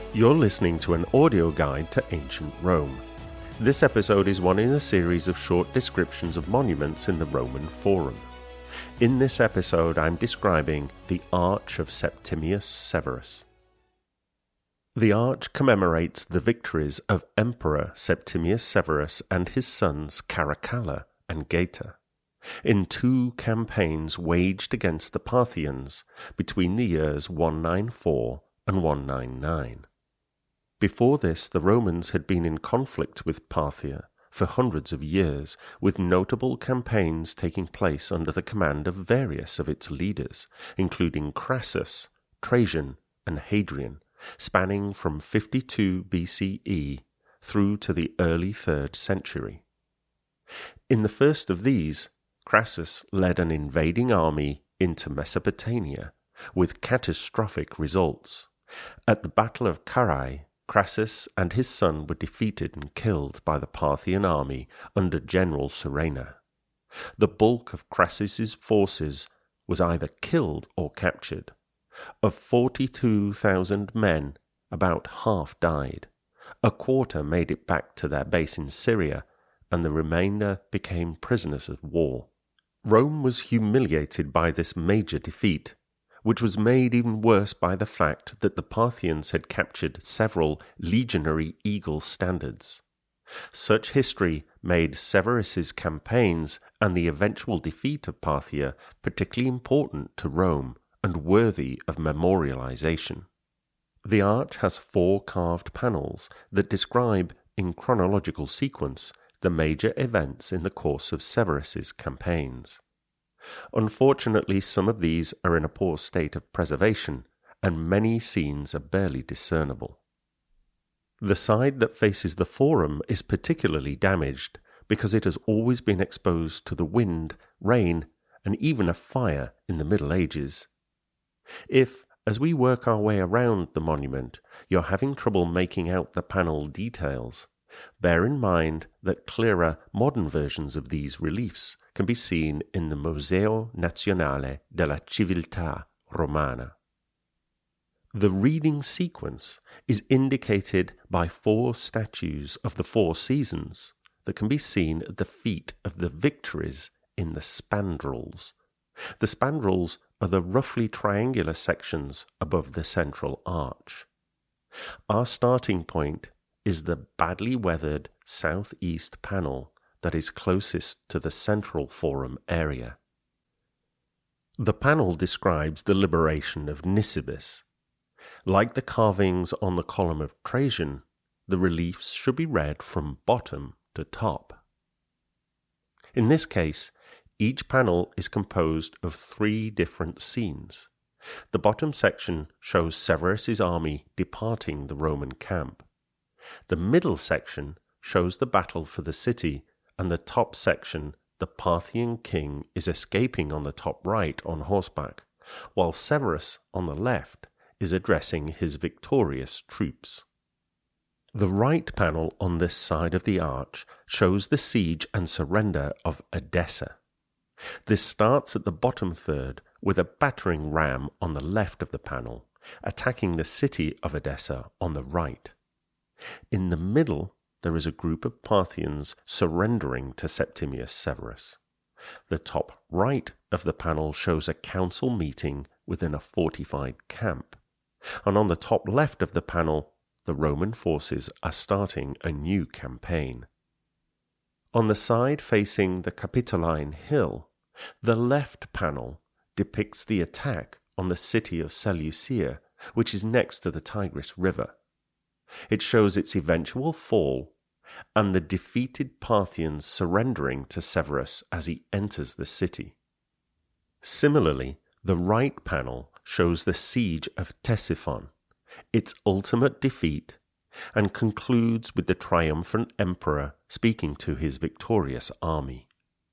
You're listening to an audio guide to ancient Rome. This episode is one in a series of short descriptions of monuments in the Roman Forum. In this episode, I'm describing the Arch of Septimius Severus. The arch commemorates the victories of Emperor Septimius Severus and his sons Caracalla and Geta in two campaigns waged against the Parthians between the years 194 and 199. Before this, the Romans had been in conflict with Parthia for hundreds of years, with notable campaigns taking place under the command of various of its leaders, including Crassus, Trajan, and Hadrian, spanning from 52 BCE through to the early 3rd century. In the first of these, Crassus led an invading army into Mesopotamia, with catastrophic results. At the Battle of Carrhae, Crassus and his son were defeated and killed by the Parthian army under General Surena. The bulk of Crassus's forces was either killed or captured. Of 42,000 men, about half died. A quarter made it back to their base in Syria, and the remainder became prisoners of war. Rome was humiliated by this major defeat, which was made even worse by the fact that the Parthians had captured several legionary eagle standards. Such history made Severus's campaigns and the eventual defeat of Parthia particularly important to Rome and worthy of memorialization. The arch has 4 carved panels that describe, in chronological sequence, the major events in the course of Severus's campaigns. Unfortunately, some of these are in a poor state of preservation, and many scenes are barely discernible. The side that faces the Forum is particularly damaged because it has always been exposed to the wind, rain, and even a fire in the Middle Ages. If, as we work our way around the monument, you're having trouble making out the panel details, bear in mind that clearer modern versions of these reliefs can be seen in the Museo Nazionale della Civiltà Romana. The reading sequence is indicated by 4 statues of the 4 seasons that can be seen at the feet of the victories in the spandrels. The spandrels are the roughly triangular sections above the central arch. Our starting point is the badly weathered southeast panel that is closest to the central Forum area. The panel describes the liberation of Nisibis. Like the carvings on the column of Trajan, the reliefs should be read from bottom to top. In this case, each panel is composed of 3 different scenes. The bottom section shows Severus's army departing the Roman camp. The middle section shows the battle for the city, and the top section, the Parthian king is escaping on the top right on horseback, while Severus, on the left, is addressing his victorious troops. The right panel on this side of the arch shows the siege and surrender of Edessa. This starts at the bottom third with a battering ram on the left of the panel, attacking the city of Edessa on the right. In the middle, there is a group of Parthians surrendering to Septimius Severus. The top right of the panel shows a council meeting within a fortified camp, and on the top left of the panel, the Roman forces are starting a new campaign. On the side facing the Capitoline Hill, the left panel depicts the attack on the city of Seleucia, which is next to the Tigris River. It shows its eventual fall and the defeated Parthians surrendering to Severus as he enters the city. Similarly, the right panel shows the siege of Ctesiphon, its ultimate defeat, and concludes with the triumphant emperor speaking to his victorious army.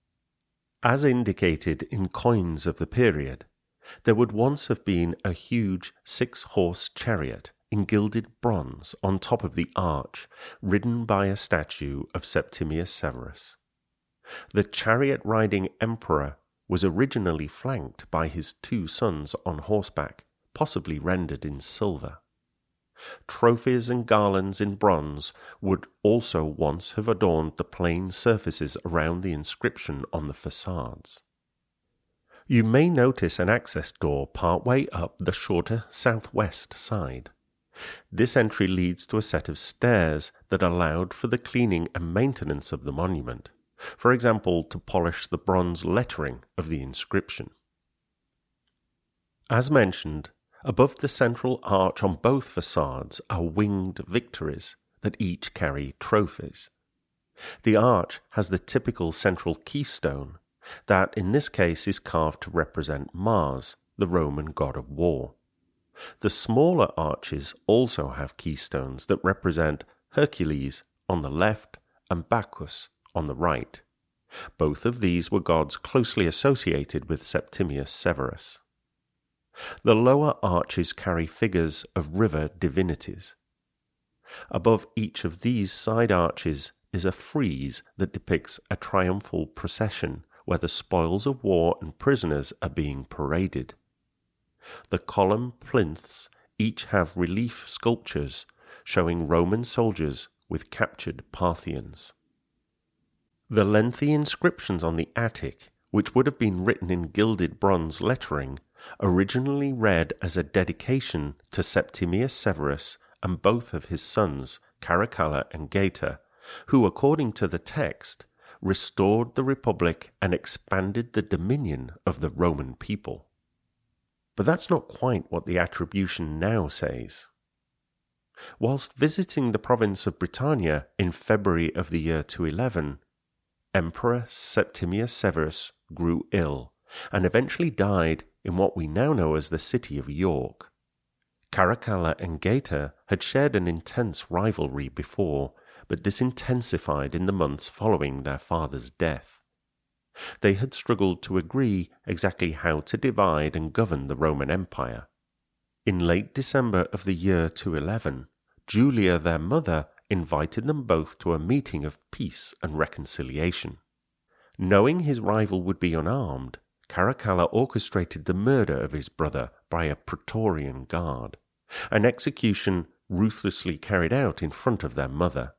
As indicated in coins of the period, there would once have been a huge 6-horse chariot in gilded bronze on top of the arch, ridden by a statue of Septimius Severus. The chariot-riding emperor was originally flanked by his 2 sons on horseback, possibly rendered in silver. Trophies and garlands in bronze would also once have adorned the plain surfaces around the inscription on the facades. You may notice an access door partway up the shorter southwest side. This entry leads to a set of stairs that allowed for the cleaning and maintenance of the monument, for example, to polish the bronze lettering of the inscription. As mentioned, above the central arch on both facades are winged victories that each carry trophies. The arch has the typical central keystone that in this case is carved to represent Mars, the Roman god of war. The smaller arches also have keystones that represent Hercules on the left and Bacchus on the right. Both of these were gods closely associated with Septimius Severus. The lower arches carry figures of river divinities. Above each of these side arches is a frieze that depicts a triumphal procession where the spoils of war and prisoners are being paraded. The column plinths each have relief sculptures showing Roman soldiers with captured Parthians. The lengthy inscriptions on the attic, which would have been written in gilded bronze lettering, originally read as a dedication to Septimius Severus and both of his sons, Caracalla and Geta, who, according to the text, restored the Republic and expanded the dominion of the Roman people. But that's not quite what the attribution now says. Whilst visiting the province of Britannia in February of the year 211, Emperor Septimius Severus grew ill and eventually died in what we now know as the city of York. Caracalla and Geta had shared an intense rivalry before, but this intensified in the months following their father's death. They had struggled to agree exactly how to divide and govern the Roman Empire. In late December of the year 211, Julia, their mother, invited them both to a meeting of peace and reconciliation. Knowing his rival would be unarmed, Caracalla orchestrated the murder of his brother by a Praetorian guard, an execution ruthlessly carried out in front of their mother.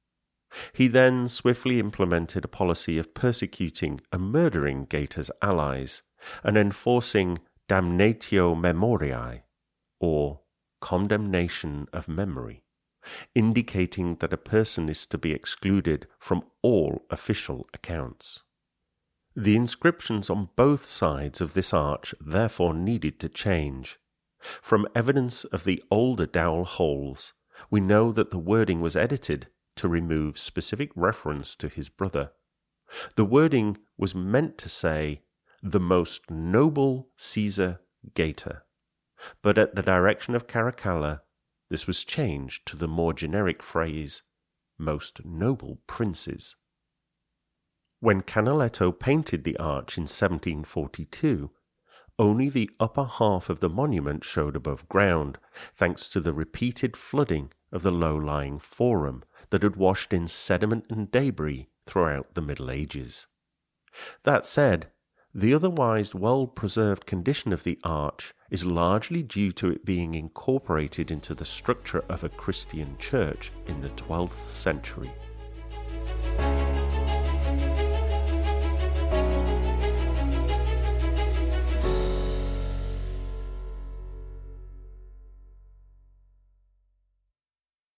He then swiftly implemented a policy of persecuting and murdering Geta's allies and enforcing damnatio memoriae, or condemnation of memory, indicating that a person is to be excluded from all official accounts. The inscriptions on both sides of this arch therefore needed to change. From evidence of the older dowel holes, we know that the wording was edited to remove specific reference to his brother. The wording was meant to say, "the most noble Caesar Geta," but at the direction of Caracalla, this was changed to the more generic phrase, "most noble princes." When Canaletto painted the arch in 1742, only the upper half of the monument showed above ground, thanks to the repeated flooding of the low-lying forum that had washed in sediment and debris throughout the Middle Ages. That said, the otherwise well-preserved condition of the arch is largely due to it being incorporated into the structure of a Christian church in the 12th century.